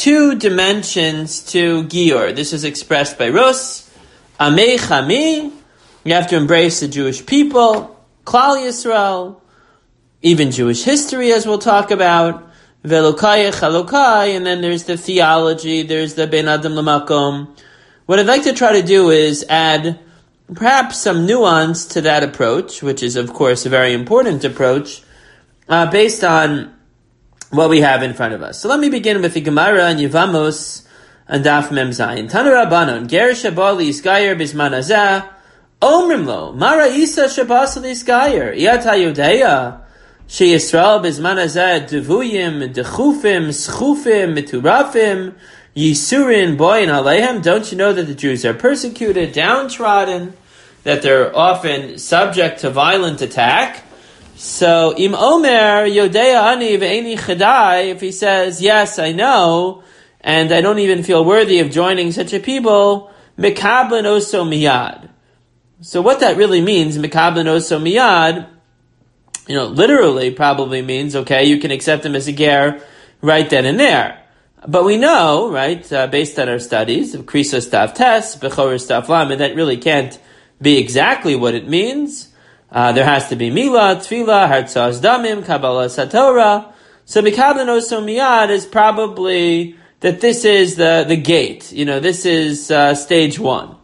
two dimensions to Gior. This is expressed by Rus. Amei Chami, you have to embrace the Jewish people, Klal Yisrael, even Jewish history, as we'll talk about, Velokai Chalokai, and then there's the theology, there's the Ben Adam Lamakom. What I'd like to try to do is add perhaps some nuance to that approach, which is, of course, a very important approach, based on what we have in front of us. So let me begin with the Gemara and Yevamos and Daf Mem Zayin. Tanu Rabbanon, Ger Shabal Yisgayer Bisman Hazeh, Omrim Lo, Mara Isa Shabas Yisgayer, Iyat HaYodeya, She Yisrael Bisman Hazeh, Devuyim, Dechufim, Schufim, Miturafim, Yisurin, Boyin Alehem. Don't you know that the Jews are persecuted, downtrodden, that they're often subject to violent attack? So, Im Omer, Yodea Ani Ve'eni Chedai, if he says, yes, I know, and I don't even feel worthy of joining such a people, Mekablan Oso Miyad. So what that really means, Mekablan Oso Miyad, literally probably means, okay, you can accept him as a ger right then and there. But we know, right, based on our studies of Krisos Tav Tes, Bechoros Tav Lamed, that really can't be exactly what it means. There has to be Mila, Tfila, Hartzaz Damim, Kabbalah Satorah. So Mikablan Oso Miyad is probably that this is the gate. This is stage one.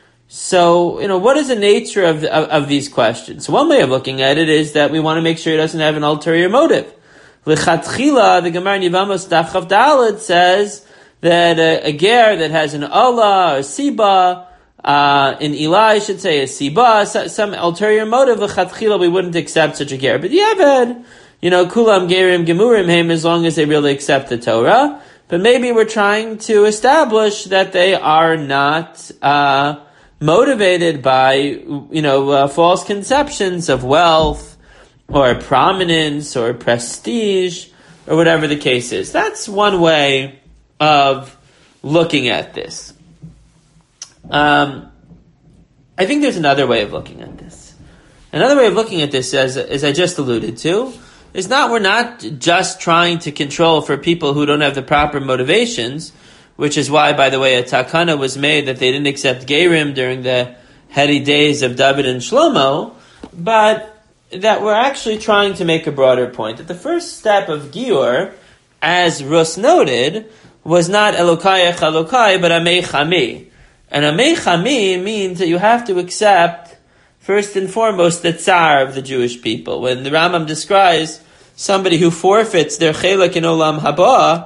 So, what is the nature of these questions? So one way of looking at it is that we want to make sure he doesn't have an ulterior motive. L'chatchila, the Gemara in Yevamos Daf Chav Daled says that a ger that has an Allah or Siba, in Eli, I should say, a Siba, some ulterior motive, l'chatchila, we wouldn't accept such a ger. But Yavad, kulam gerim gemurim heim, as long as they really accept the Torah. But maybe we're trying to establish that they are not motivated by, false conceptions of wealth or prominence or prestige or whatever the case is. That's one way of looking at this. I think there's another way of looking at this. Another way of looking at this, as I just alluded to, is we're not just trying to control for people who don't have the proper motivations, which is why, by the way, a takana was made that they didn't accept gerim during the heady days of David and Shlomo, but that we're actually trying to make a broader point. That the first step of Gior, as Rus noted, was not Elokai Chalokai, but Amei Chami. And Amei Chami means that you have to accept, first and foremost, the tsar of the Jewish people. When the Rambam describes somebody who forfeits their chelak in Olam Haba,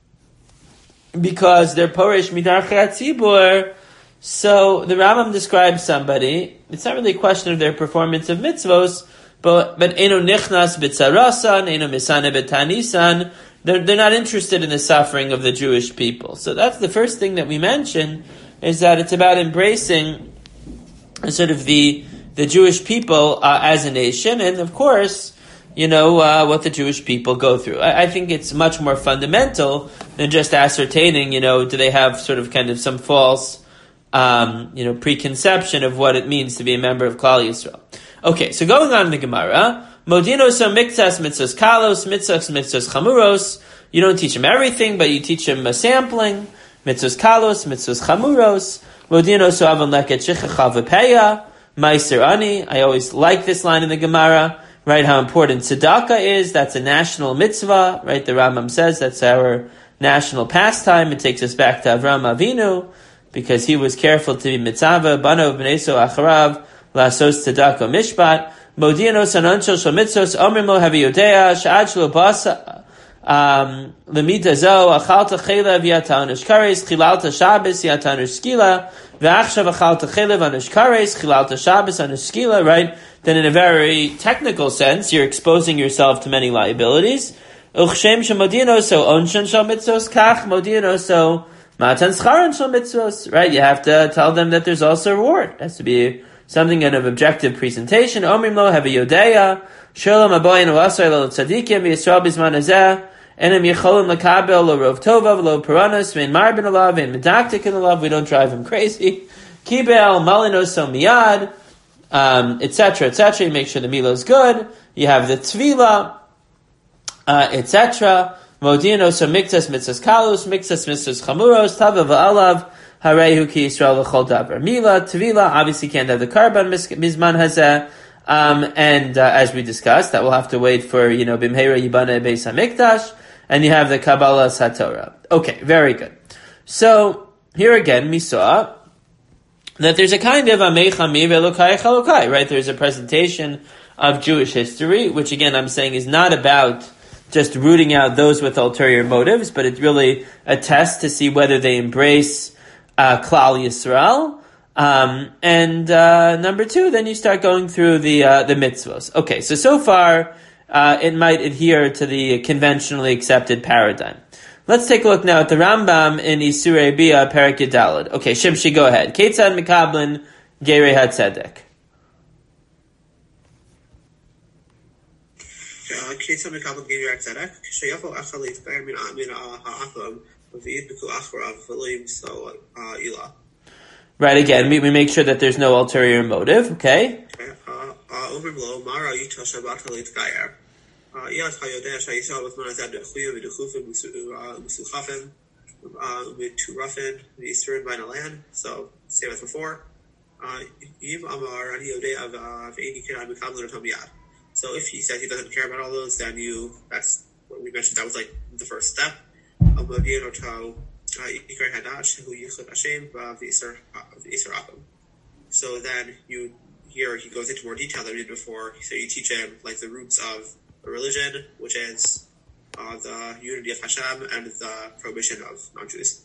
because they're porish midarchei tzibur, so the Rambam describes somebody, it's not really a question of their performance of mitzvos, but eno nichnas b'tzarasan, eno misane b'tanisan, they're not interested in the suffering of the Jewish people. So that's the first thing that we mention, is that it's about embracing sort of the Jewish people as a nation, and of course, what the Jewish people go through. I think it's much more fundamental than just ascertaining, do they have sort of kind of some false, preconception of what it means to be a member of Klal Yisrael. Okay, so going on in the Gemara, Modino so miktas mitzvos kalos, mitzvos chamuros. You don't teach them everything, but you teach them a sampling. Mitzvos kalos, mitzvos chamuros. Modino so avon leket shichacha v'peya. Meiser ani. I always like this line in the Gemara, right? How important tzedakah is. That's a national mitzvah, right? The Rambam says that's our national pastime. It takes us back to Avraham Avinu, because he was careful to be mitzvah, banov b'neiso acharav, lasos tzedakah mishpat. Modianos ananshel shel mitzvos, omrim lo havi yodea, sha'ad shelo basa, lemita zo, achalta chelev yatan ushkares, chilalta shabbos yatan ushkila, ve'achshav achalta chelev an ushkares, chilalta shabbos an ushkila, right? Then in a very technical sense, you're exposing yourself to many liabilities. Uchshem shemodianoso onshan shel mitzvos, kach modianoso matan scharan shel mitzvos, right? You have to tell them that there's also a reward. It has to be something kind of objective presentation. Omrim lo have a yodeya, shalom abayin u'asay lo tzadikim, v'yisrael bizman hazeh, enem yicholim l'kabel lo rov tova, lo paranos, ve'in marbin alav, ve'in medaktik alav, we don't drive him crazy. Kibel, malinoso miyad, etc., etc. You make sure the milah is good. You have the tvila, etc. Modino, so miktas mitzvahs kalus, miktas mitzvahs chamuros, tava va'alav, harehu ki Yisrael l'chol davar. Mila, tevila, obviously can't have the carbon, mizman hazeh, and as we discussed, that we'll have to wait for, bimheira yibane beis hamikdash, and you have the Kabbalah Satorah. Okay, very good. So, here again, we saw that there's a kind of Amei Chami ve'Elokai Chalokai, right? There's a presentation of Jewish history, which again I'm saying is not about just rooting out those with ulterior motives, but it's really a test to see whether they embrace Klal Yisrael. And number two, then you start going through the mitzvos. Okay, so far, it might adhere to the conventionally accepted paradigm. Let's take a look now at the Rambam in Isurei Bia, Perek Yudalad. Okay, Shimshi, go ahead. Ketzad Mikablin Gerei HaTzedek. Ketzad Mikablin Gerei HaTzedek. Sheyavo Echad Leitgayer Min Ha'atam V'yidbeku Acharav V'lo Yimso Ilah. Right, again, we make sure that there's no ulterior motive, okay? Omrim lo Mara Yita Shabbat Leitgayer. Yad Hayodeh Shayisha B'zman Hazeh Dechuyim V'Dechufim V'Suchafim V'Turafim V'Yisrin B'Ain Alan. So, same as before. Yiv Amar Ani Yodeh V'Eini Kiran B'Kamler Tom Yad. So if he says he doesn't care about all those, then that's what we mentioned, that was like the first step. Amavien Oto Ikar Hadash Hu Yichud Hashem V'Yisr Akum. So then here he goes into more detail than we did before. So you teach him like the roots of a religion, which is the unity of Hashem and the prohibition of non-Jews.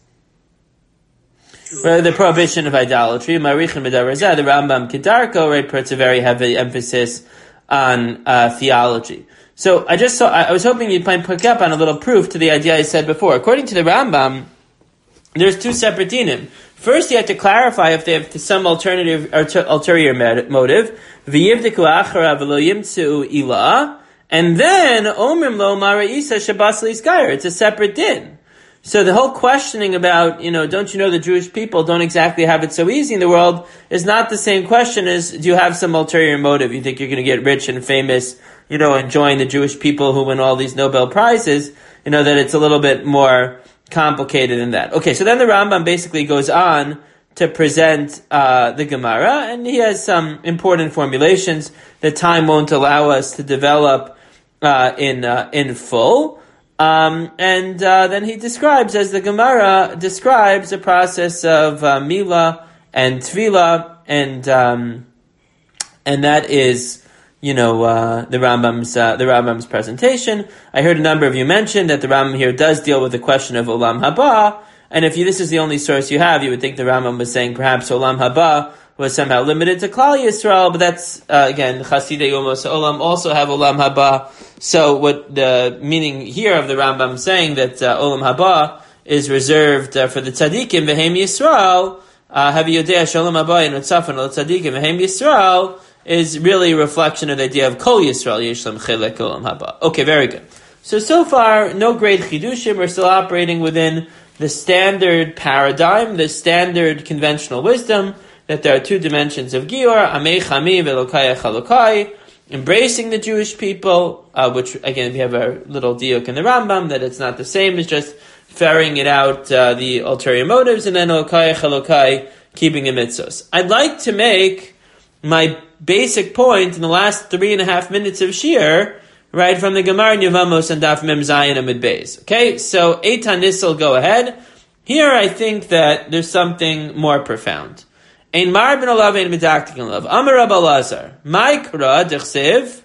The prohibition of idolatry. The Rambam Kedarko, right, puts a very heavy emphasis on theology. So I was hoping you'd pick up on a little proof to the idea I said before. According to the Rambam, there's two separate dinim. First, you have to clarify if they have some alternative or ulterior motive. V'yivdeku acharav v'lo yimtzu ilah. And then, Omrim lo Mara Isa Shabbos Leisgayer. It's a separate din. So the whole questioning about, don't you know the Jewish people don't exactly have it so easy in the world is not the same question as, do you have some ulterior motive? You think you're going to get rich and famous, enjoying the Jewish people who win all these Nobel Prizes, that it's a little bit more complicated than that. Okay, so then the Rambam basically goes on to present the Gemara, and he has some important formulations that time won't allow us to develop in full. And then he describes, as the Gemara describes, a process of Mila and Tvila, and that is, the Rambam's presentation. I heard a number of you mention that the Rambam here does deal with the question of Olam Haba, and if this is the only source you have, you would think the Rambam was saying perhaps Olam Haba was somehow limited to Klal Yisrael, but that's, again, Chasidei Umos Olam also have Olam Haba. So what the meaning here of the Rambam saying that Olam Haba is reserved for the Tzadikim, V'heim Yisrael, Havi Yodea Shalom Haba and Utzafan al Tzadikim, V'heim Yisrael, is really a reflection of the idea of Kol Yisrael, Yishlam Chelek Olam Haba. Okay, very good. So far, no great chidushim. We're still operating within the standard paradigm, the standard conventional wisdom, that there are two dimensions of Gior, Amei Chami ve'Elokai Chalokai, embracing the Jewish people, which again we have a little diuk in the Rambam, that it's not the same as just ferrying it out, the ulterior motives, and then Elokai Chalokai, keeping the mitzvos. I'd like to make my basic point in the last 3.5 minutes of Shir, right from the Gemara in Yevamos and Daf Mem Zayin Amid Beis. Okay, so Eitan Nissel, go ahead. Here I think that there's something more profound. Ein mar ben olav ein medaktik in love. Amar Rabbi Elazar. Maikra dechsev.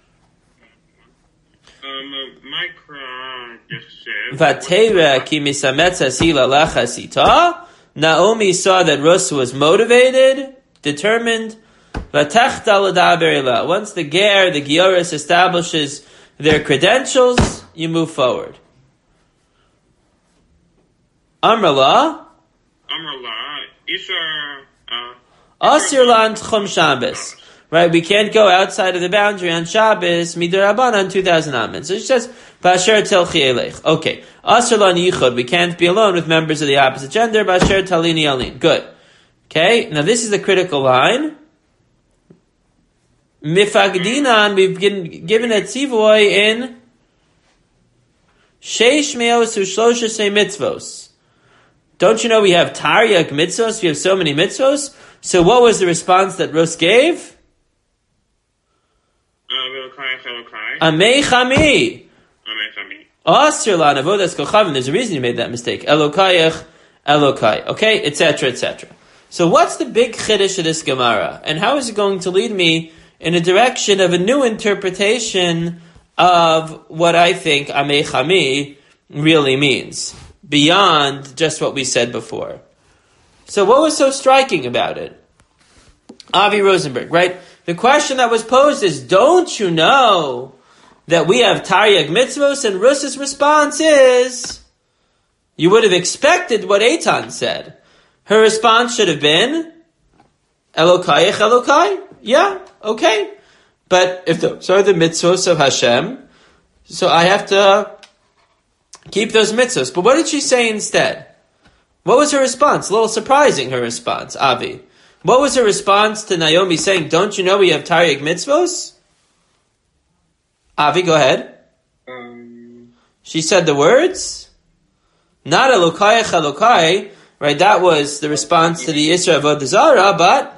Maikra dechsev. Vatera ki misametza sila lecha sita. Naomi saw that Rus was motivated, determined. Vatechta l'daber ela. Once the ger, the gioris, establishes their credentials, you move forward. Amar la. Isha. Asir lan tchum Shabbos. Right, we can't go outside of the boundary on Shabbos, midirabanan 2,000 amen. So she says, Basher telchi elech. Okay. Asir lan yichud. We can't be alone with members of the opposite gender. Basher talini alin. Good. Okay, now this is a critical line. Mifagdinan, we've given a tzivoy in Sheish me'os u'shlosha mitzvos. Don't you know we have Taryag mitzvos? We have so many mitzvos. So what was the response that Rus gave? Amei chami. Asr la navodas kochavim. There's a reason you made that mistake. Elokayach, Elokai. Okay, etc., etc. So what's the big chiddush of this Gemara? And how is it going to lead me in a direction of a new interpretation of what I think Amei chami really means, beyond just what we said before? So what was so striking about it? Avi Rosenberg, right? The question that was posed is, don't you know that we have Taryag mitzvos? And Rus's response is, you would have expected what Eitan said. Her response should have been, Elokayach Elokai. Yeah, okay. But if those are the mitzvos of Hashem, so I have to keep those mitzvos. But what did she say instead? What was her response? A little surprising, her response, Avi. What was her response to Naomi saying, don't you know we have Taryag mitzvos? Avi, go ahead. She said the words, not Elokayach Elokai, right? That was the response to the Isra Avodah Zarah, but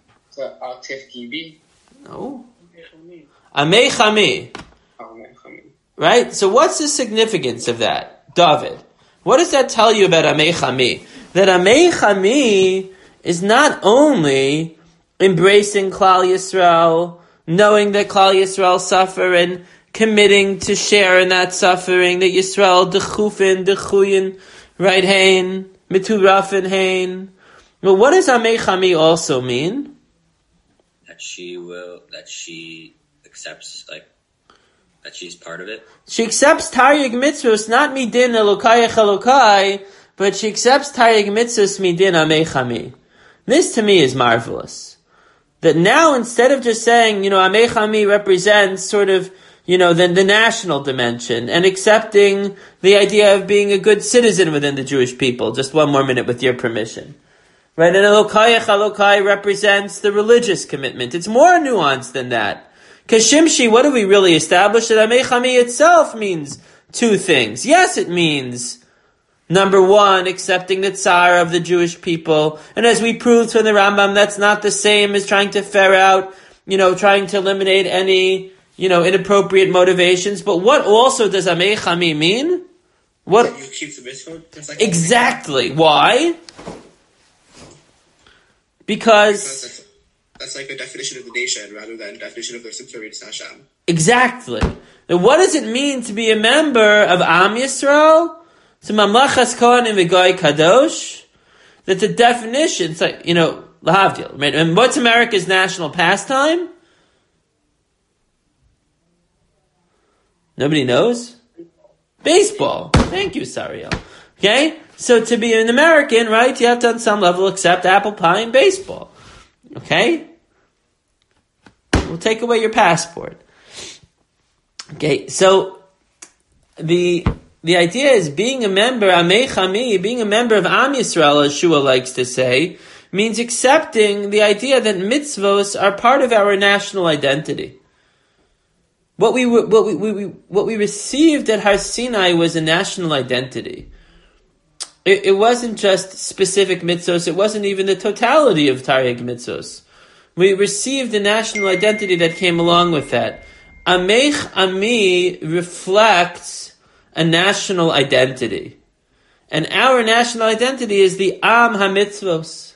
no. Amei chami. Right? So what's the significance of that, David? What does that tell you about Amei chami? That Amei chami is not only embracing Klal Yisrael, knowing that Klal Yisrael suffer and committing to share in that suffering, that Yisrael dechufin, dechuyin, right, hein, miturafin, hein. Well, what does Amei chami also mean? That she accepts, that she's part of it. She accepts Taryag mitzvos, not midin Elokayach Elokai, but she accepts Taryag mitzvos midin Amei chami. This to me is marvelous. That now instead of just saying, Amei chami represents sort of, the national dimension and accepting the idea of being a good citizen within the Jewish people. Just one more minute with your permission. Right? And Elokayach Elokai represents the religious commitment. It's more nuanced than that. Kashimshi, what do we really establish? That Amei chami itself means two things. Yes, it means, number one, accepting the tsar of the Jewish people. And as we proved from the Rambam, that's not the same as trying to ferret out, trying to eliminate any, inappropriate motivations. But what also does Amei chami mean? What? You keep the mitzvot? Exactly. Why? Because that's like a definition of the nation rather than a definition of their subservience to Hashem. Exactly. Now, what does it mean to be a member of Am Yisrael? To Mamlachas Kohanim V'Goy Kadosh? That the definition, it's like, Lahavdil, right? And what's America's national pastime? Nobody knows? Baseball. Thank you, Sariel. Okay? So to be an American, right, you have to on some level accept apple pie and baseball. Okay? We'll take away your passport. Okay, so the idea is being a member, Amei chami, being a member of Am Yisrael, as Shua likes to say, means accepting the idea that mitzvos are part of our national identity. What we received at Har Sinai was a national identity. It wasn't just specific mitzvos. It wasn't even the totality of Taryag mitzvos. We received the national identity that came along with that. Amei chami reflects a national identity. And our national identity is the Am HaMitzvos.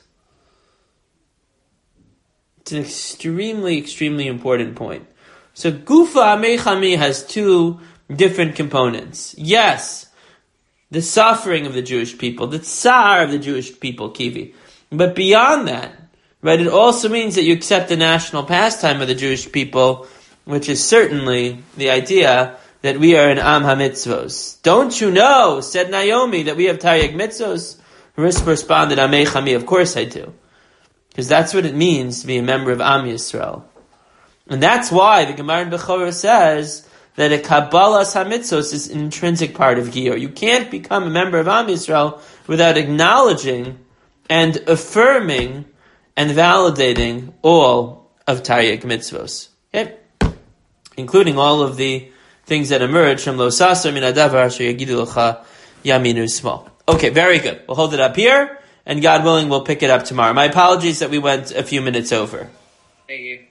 It's an extremely, extremely important point. So Gufa Amei chami has two different components. Yes, the suffering of the Jewish people, the tsar of the Jewish people, Kivi. But beyond that, right, it also means that you accept the national pastime of the Jewish people, which is certainly the idea that we are an Am HaMitzvos. Don't you know, said Naomi, that we have Taryag mitzvos? Rus responded, Amei chami, of course I do. Because that's what it means to be a member of Am Yisrael. And that's why the Gemara in Bechorah says that a Kabbalas HaMitzvos is an intrinsic part of Giyur. You can't become a member of Am Yisrael without acknowledging and affirming and validating all of Taryag mitzvos. Okay? Including all of the things that emerge from lo sasar min hadavar asher yagidu lecha yaminu small. Okay, very good. We'll hold it up here, and God willing, we'll pick it up tomorrow. My apologies that we went a few minutes over. Thank you.